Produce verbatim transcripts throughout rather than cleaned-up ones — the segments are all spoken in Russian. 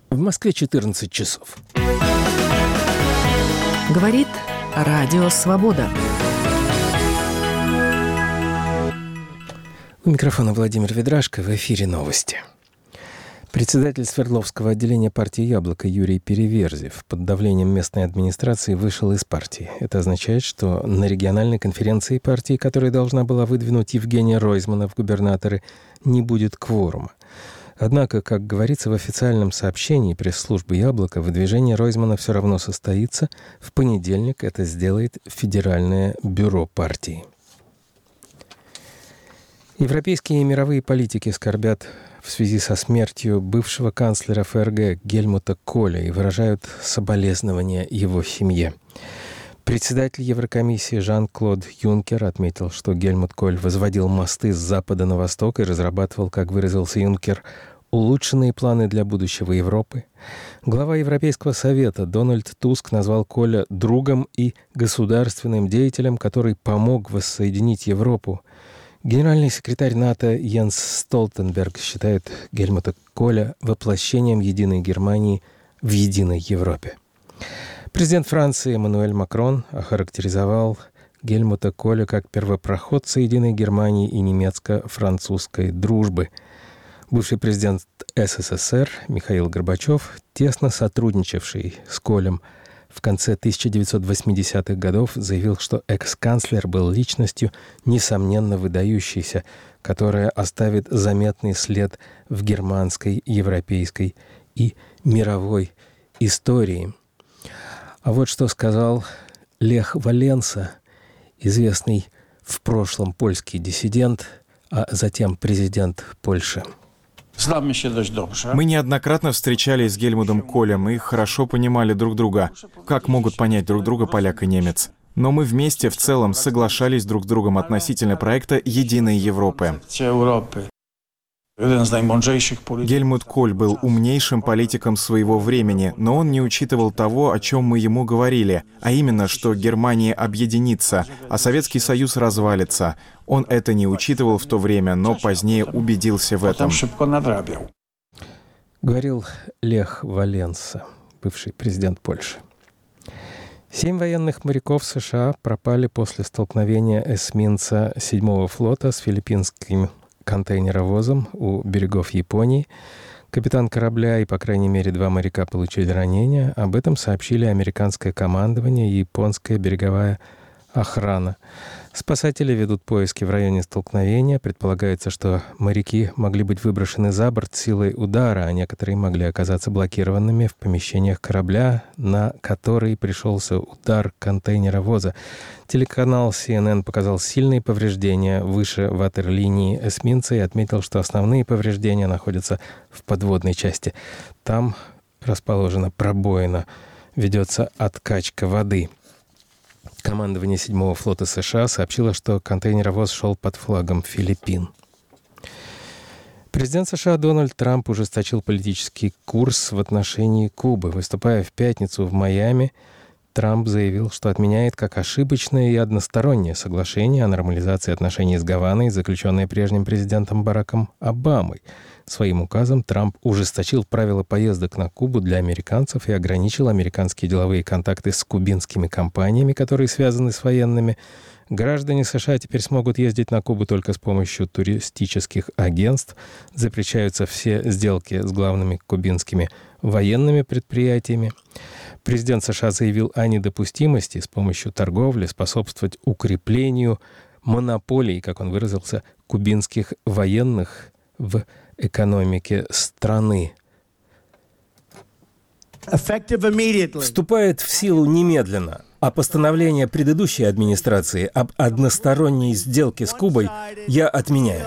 В Москве четырнадцать часов. Говорит Радио Свобода. У микрофона Владимир Ведрашко, в эфире новости. Председатель Свердловского отделения партии «Яблоко» Юрий Переверзев под давлением местной администрации вышел из партии. Это означает, что на региональной конференции партии, которая должна была выдвинуть Евгения Ройзмана в губернаторы, не будет кворума. Однако, как говорится в официальном сообщении пресс-службы «Яблоко», выдвижение Ройзмана все равно состоится. В понедельник это сделает Федеральное бюро партии. Европейские и мировые политики скорбят в связи со смертью бывшего канцлера ФРГ Гельмута Коля и выражают соболезнования его семье. Председатель Еврокомиссии Жан-Клод Юнкер отметил, что Гельмут Коль возводил мосты с запада на восток и разрабатывал, как выразился Юнкер, улучшенные планы для будущего Европы. Глава Европейского совета Дональд Туск назвал Коля другом и государственным деятелем, который помог воссоединить Европу. Генеральный секретарь НАТО Йенс Столтенберг считает Гельмута Коля воплощением единой Германии в единой Европе. Президент Франции Эммануэль Макрон охарактеризовал Гельмута Коля как первопроходца единой Германии и немецко-французской дружбы. Бывший президент СССР Михаил Горбачев, тесно сотрудничавший с Колем в конце тысяча девятьсот восьмидесятых годов, заявил, что экс-канцлер был личностью, несомненно выдающейся, которая оставит заметный след в германской, европейской и мировой истории. А вот что сказал Лех Валенса, известный в прошлом польский диссидент, а затем президент Польши. Мы неоднократно встречались с Гельмутом Колем и хорошо понимали друг друга. Как могут понять друг друга поляк и немец? Но мы вместе в целом соглашались друг с другом относительно проекта «Единой Европы». Гельмут Коль был умнейшим политиком своего времени, но он не учитывал того, о чем мы ему говорили, а именно, что Германия объединится, а Советский Союз развалится. Он это не учитывал в то время, но позднее убедился в этом. Говорил Лех Валенса, бывший президент Польши. Семь военных моряков США пропали после столкновения эсминца седьмого флота с филиппинским контейнеровозом у берегов Японии. Капитан корабля и, по крайней мере, два моряка получили ранения. Об этом сообщили американское командование и японская береговая охрана. Спасатели ведут поиски в районе столкновения. Предполагается, что моряки могли быть выброшены за борт силой удара, а некоторые могли оказаться блокированными в помещениях корабля, на который пришелся удар контейнеровоза. Телеканал си эн эн показал сильные повреждения выше ватерлинии эсминца и отметил, что основные повреждения находятся в подводной части. Там расположена пробоина, ведется откачка воды. Командование седьмого флота США сообщило, что контейнеровоз шел под флагом Филиппин. Президент США Дональд Трамп ужесточил политический курс в отношении Кубы. Выступая в пятницу в Майами, Трамп заявил, что отменяет как ошибочное и одностороннее соглашение о нормализации отношений с Гаваной, заключенное прежним президентом Бараком Обамой. Своим указом Трамп ужесточил правила поездок на Кубу для американцев и ограничил американские деловые контакты с кубинскими компаниями, которые связаны с военными. Граждане США теперь смогут ездить на Кубу только с помощью туристических агентств. Запрещаются все сделки с главными кубинскими военными предприятиями. Президент США заявил о недопустимости с помощью торговли способствовать укреплению монополий, как он выразился, кубинских военных в экономике страны. Вступает в силу немедленно, а постановление предыдущей администрации об односторонней сделке с Кубой я отменяю,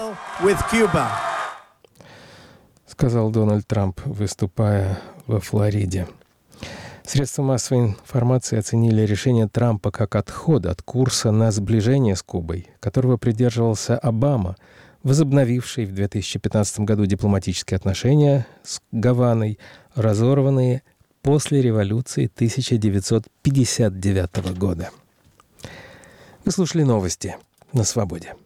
сказал Дональд Трамп, выступая во Флориде. Средства массовой информации оценили решение Трампа как отход от курса на сближение с Кубой, которого придерживался Обама, возобновивший в две тысячи пятнадцатом году дипломатические отношения с Гаваной, разорванные после революции тысяча девятьсот пятьдесят девятого года. Вы слушали новости на Свободе.